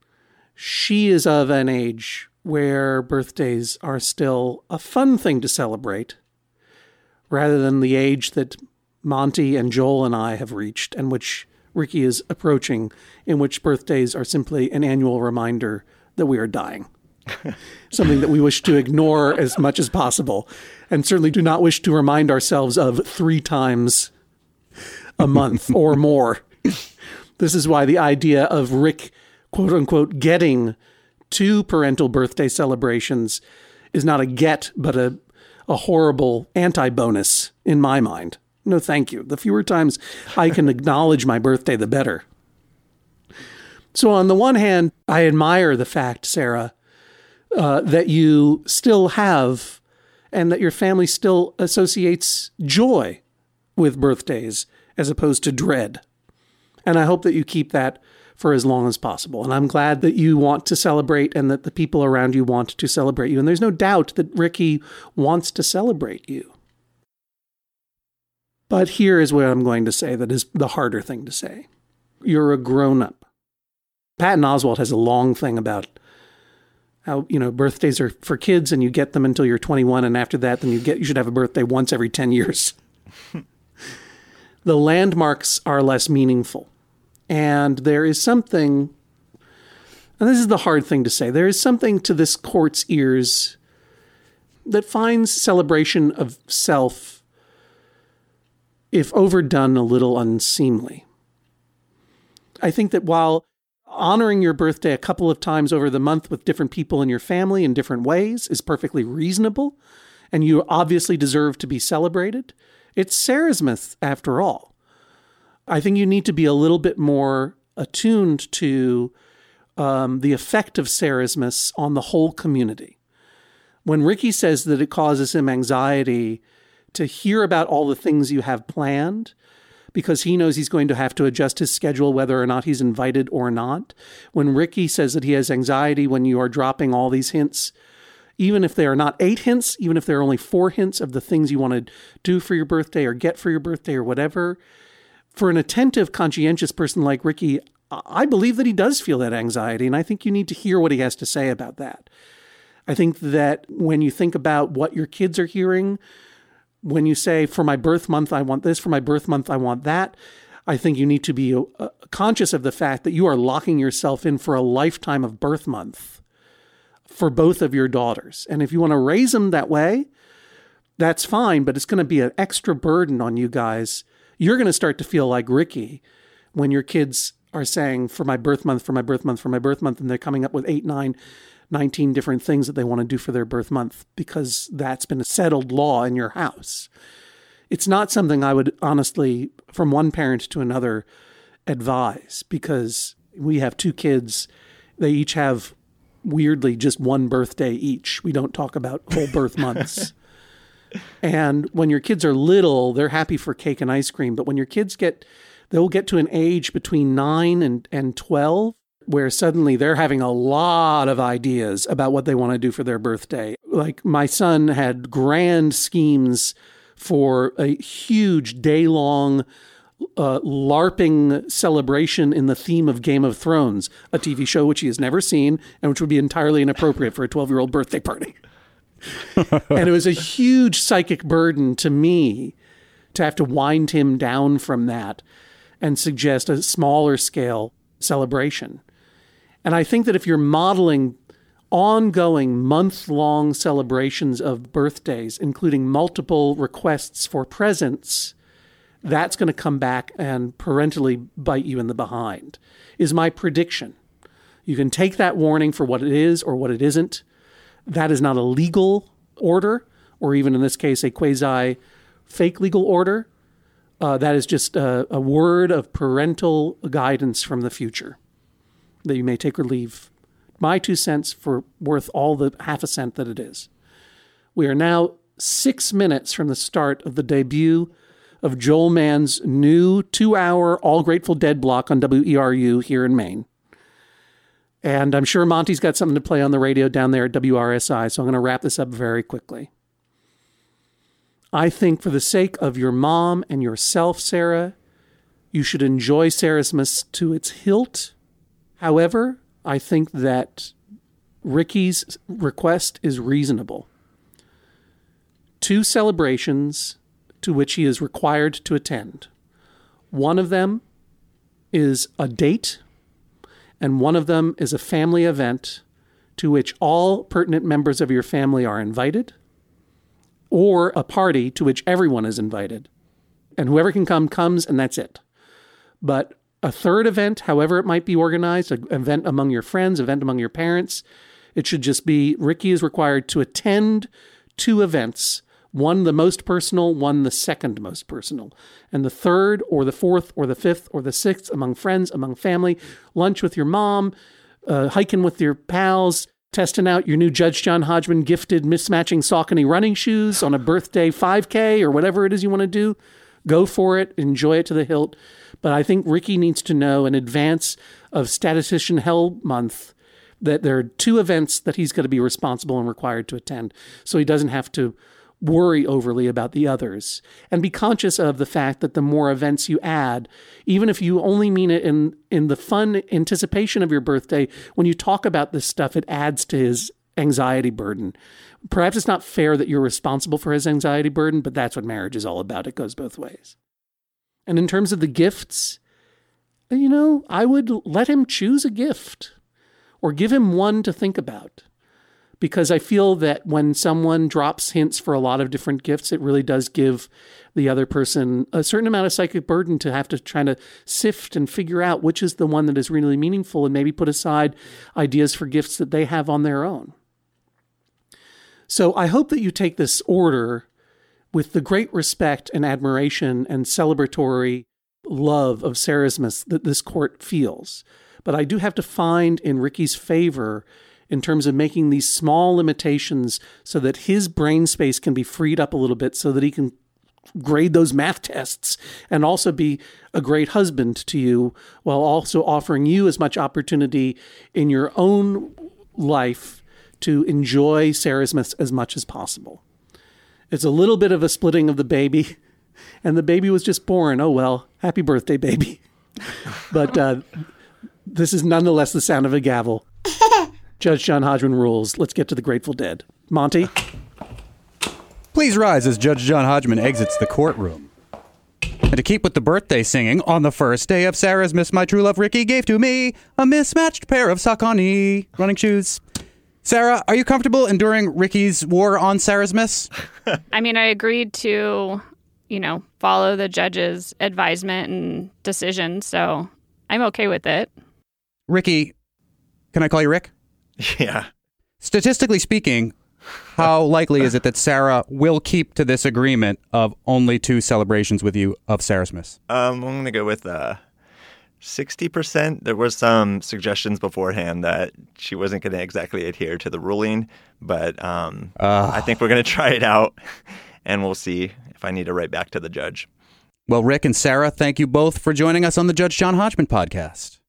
She is of an age where birthdays are still a fun thing to celebrate, rather than the age that Monty and Joel and I have reached, and which Ricky is approaching, in which birthdays are simply an annual reminder that we are dying. Something that we wish to ignore as much as possible, and certainly do not wish to remind ourselves of three times a month or more. This is why the idea of Rick, quote unquote, getting two parental birthday celebrations is not a get, but a, a horrible anti-bonus in my mind. No, thank you. The fewer times I can acknowledge my birthday, the better. So on the one hand, I admire the fact, Sarah, uh, that you still have and that your family still associates joy with birthdays as opposed to dread. And I hope that you keep that for as long as possible. And I'm glad that you want to celebrate and that the people around you want to celebrate you. And there's no doubt that Ricky wants to celebrate you. But here is what I'm going to say that is the harder thing to say. You're a grown-up. Patton Oswalt has a long thing about how, you know, birthdays are for kids and you get them until you're twenty-one, and after that, then you get you should have a birthday once every ten years. The landmarks are less meaningful. And there is something, and this is the hard thing to say, there is something to this court's ears that finds celebration of self, if overdone, a little unseemly. I think that while honoring your birthday a couple of times over the month with different people in your family in different ways is perfectly reasonable, and you obviously deserve to be celebrated, it's Sarasmus after all. I think you need to be a little bit more attuned to um, the effect of Sarasmus on the whole community. When Ricky says that it causes him anxiety to hear about all the things you have planned, because he knows he's going to have to adjust his schedule whether or not he's invited or not. When Ricky says that he has anxiety when you are dropping all these hints, even if they are not eight hints, even if there are only four hints of the things you want to do for your birthday or get for your birthday or whatever, for an attentive, conscientious person like Ricky, I believe that he does feel that anxiety, and I think you need to hear what he has to say about that. I think that when you think about what your kids are hearing, when you say, for my birth month, I want this, for my birth month, I want that, I think you need to be uh, conscious of the fact that you are locking yourself in for a lifetime of birth month for both of your daughters. And if you want to raise them that way, that's fine, but it's going to be an extra burden on you guys. You're going to start to feel like Ricky when your kids are saying, for my birth month, for my birth month, for my birth month, and they're coming up with eight, nine, nineteen different things that they want to do for their birth month because that's been a settled law in your house. It's not something I would honestly, from one parent to another, advise, because we have two kids. They each have, weirdly, just one birthday each. We don't talk about whole birth months. And when your kids are little, they're happy for cake and ice cream. But when your kids get, they'll get to an age between nine and, and twelve, where suddenly they're having a lot of ideas about what they want to do for their birthday. Like my son had grand schemes for a huge day-long uh, LARPing celebration in the theme of Game of Thrones, a T V show which he has never seen and which would be entirely inappropriate for a twelve-year-old birthday party. And it was a huge psychic burden to me to have to wind him down from that and suggest a smaller scale celebration. And I think that if you're modeling ongoing month-long celebrations of birthdays, including multiple requests for presents, that's going to come back and parentally bite you in the behind, is my prediction. You can take that warning for what it is or what it isn't. That is not a legal order, or even in this case, a quasi-fake legal order. Uh, that is just a, a word of parental guidance from the future that you may take or leave. My two cents for worth all the half a cent that it is. We are now six minutes from the start of the debut of Joel Mann's new two-hour All Grateful Dead block on W E R U here in Maine. And I'm sure Monty's got something to play on the radio down there at W R S I, so I'm going to wrap this up very quickly. I think for the sake of your mom and yourself, Sarah, you should enjoy Sarahsmas to its hilt. However, I think that Ricky's request is reasonable. Two celebrations to which he is required to attend. One of them is a date, and one of them is a family event to which all pertinent members of your family are invited, or a party to which everyone is invited. And whoever can come, comes, and that's it. But a third event, however it might be organized, an event among your friends, event among your parents, it should just be Ricky is required to attend two events, one the most personal, one the second most personal. And the third or the fourth or the fifth or the sixth among friends, among family, lunch with your mom, uh, hiking with your pals, testing out your new Judge John Hodgman gifted mismatching Saucony running shoes on a birthday five K or whatever it is you want to do. Go for it. Enjoy it to the hilt. But I think Ricky needs to know in advance of Statistician Hell Month that there are two events that he's going to be responsible and required to attend, so he doesn't have to worry overly about the others. And be conscious of the fact that the more events you add, even if you only mean it in, in the fun anticipation of your birthday, when you talk about this stuff, it adds to his anxiety burden. Perhaps it's not fair that you're responsible for his anxiety burden, but that's what marriage is all about. It goes both ways. And in terms of the gifts, you know, I would let him choose a gift or give him one to think about. Because I feel that when someone drops hints for a lot of different gifts, it really does give the other person a certain amount of psychic burden to have to try to sift and figure out which is the one that is really meaningful and maybe put aside ideas for gifts that they have on their own. So I hope that you take this order with the great respect and admiration and celebratory love of Sarahsmas that this court feels. But I do have to find in Ricky's favor in terms of making these small limitations so that his brain space can be freed up a little bit so that he can grade those math tests and also be a great husband to you while also offering you as much opportunity in your own life to enjoy Sarahsmas as much as possible. It's a little bit of a splitting of the baby, and the baby was just born. Oh, well, happy birthday, baby. But uh, this is nonetheless the sound of a gavel. Judge John Hodgman rules. Let's get to the Grateful Dead. Monty? Please rise as Judge John Hodgman exits the courtroom. And to keep with the birthday singing, on the first day of Sarah's Miss, my true love Ricky gave to me a mismatched pair of Saucony running shoes. Sarah, are you comfortable enduring Ricky's war on Sarah's Miss? I mean, I agreed to, you know, follow the judge's advisement and decision, so I'm okay with it. Ricky, can I call you Rick? Yeah. Statistically speaking, how likely is it that Sarah will keep to this agreement of only two celebrations with you of Sarah's Miss? Um, I'm going to go with uh, sixty percent. There were some suggestions beforehand that she wasn't going to exactly adhere to the ruling, but um, uh, I think we're going to try it out, and we'll see if I need to write back to the judge. Well, Rick and Sarah, thank you both for joining us on the Judge John Hodgman podcast.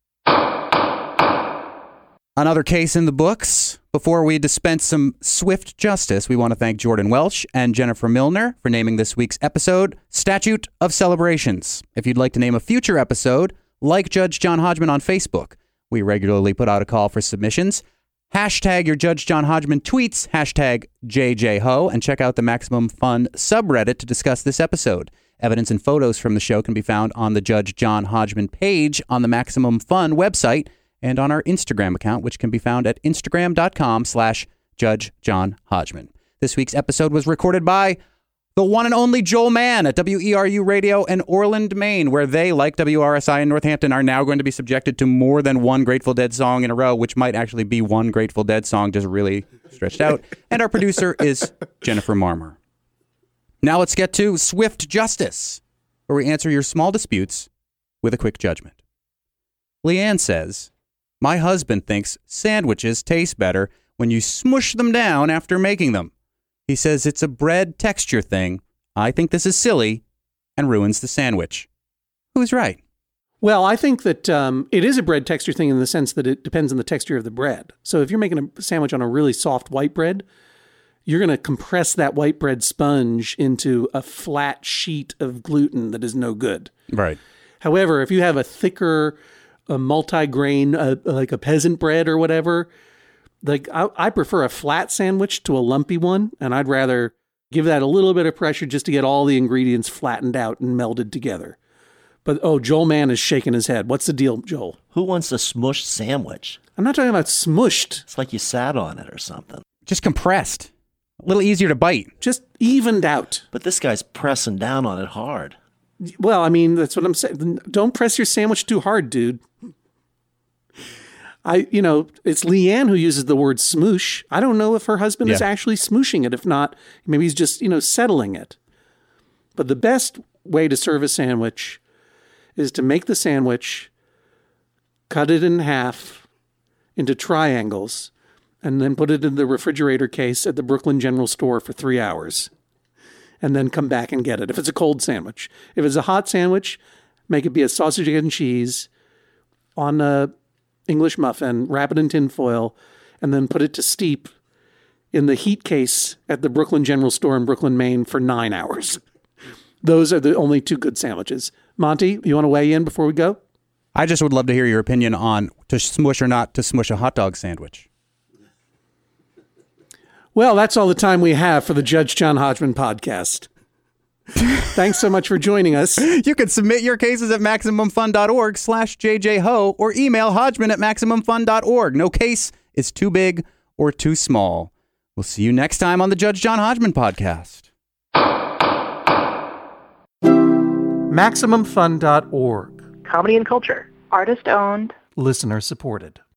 Another case in the books. Before we dispense some swift justice, we want to thank Jordan Welch and Jennifer Milner for naming this week's episode Statute of Celebrations. If you'd like to name a future episode, like Judge John Hodgman on Facebook. We regularly put out a call for submissions. Hashtag your Judge John Hodgman tweets, hashtag J J Ho, and check out the Maximum Fun subreddit to discuss this episode. Evidence and photos from the show can be found on the Judge John Hodgman page on the Maximum Fun website and on our Instagram account, which can be found at instagram.com slash Judge John Hodgman. This week's episode was recorded by the one and only Joel Mann at W E R U Radio in Orland, Maine, where they, like W R S I in Northampton, are now going to be subjected to more than one Grateful Dead song in a row, which might actually be one Grateful Dead song just really stretched out. And our producer is Jennifer Marmer. Now let's get to Swift Justice, where we answer your small disputes with a quick judgment. Leanne says, my husband thinks sandwiches taste better when you smush them down after making them. He says it's a bread texture thing. I think this is silly and ruins the sandwich. Who's right? Well, I think that um, it is a bread texture thing in the sense that it depends on the texture of the bread. So if you're making a sandwich on a really soft white bread, you're going to compress that white bread sponge into a flat sheet of gluten that is no good. Right. However, if you have a thicker, a multi-grain, uh, like a peasant bread or whatever, like I, I prefer a flat sandwich to a lumpy one, and I'd rather give that a little bit of pressure just to get all the ingredients flattened out and melded together. But, oh, Joel Mann is shaking his head. What's the deal, Joel? Who wants a smushed sandwich? I'm not talking about smushed. It's like you sat on it or something. Just compressed. A little easier to bite. Just evened out. But this guy's pressing down on it hard. Well, I mean, that's what I'm saying. Don't press your sandwich too hard, dude. I, you know, it's Leanne who uses the word smoosh. I don't know if her husband Yeah. is actually smooshing it. If not, maybe he's just, you know, settling it. But the best way to serve a sandwich is to make the sandwich, cut it in half into triangles, and then put it in the refrigerator case at the Brooklyn General Store for three hours. And then come back and get it if it's a cold sandwich. If it's a hot sandwich, make it be a sausage, egg, and cheese on a English muffin, wrap it in tin foil, and then put it to steep in the heat case at the Brooklyn General Store in Brooklyn, Maine for nine hours. Those are the only two good sandwiches. Monty, you want to weigh in before we go? I just would love to hear your opinion on to smush or not to smush a hot dog sandwich. Well, that's all the time we have for the Judge John Hodgman podcast. Thanks so much for joining us. You can submit your cases at MaximumFun.org slash JJHo or email Hodgman at MaximumFun.org. No case is too big or too small. We'll see you next time on the Judge John Hodgman podcast. Maximum Fun dot org. Comedy and culture. Artist owned. Listener supported.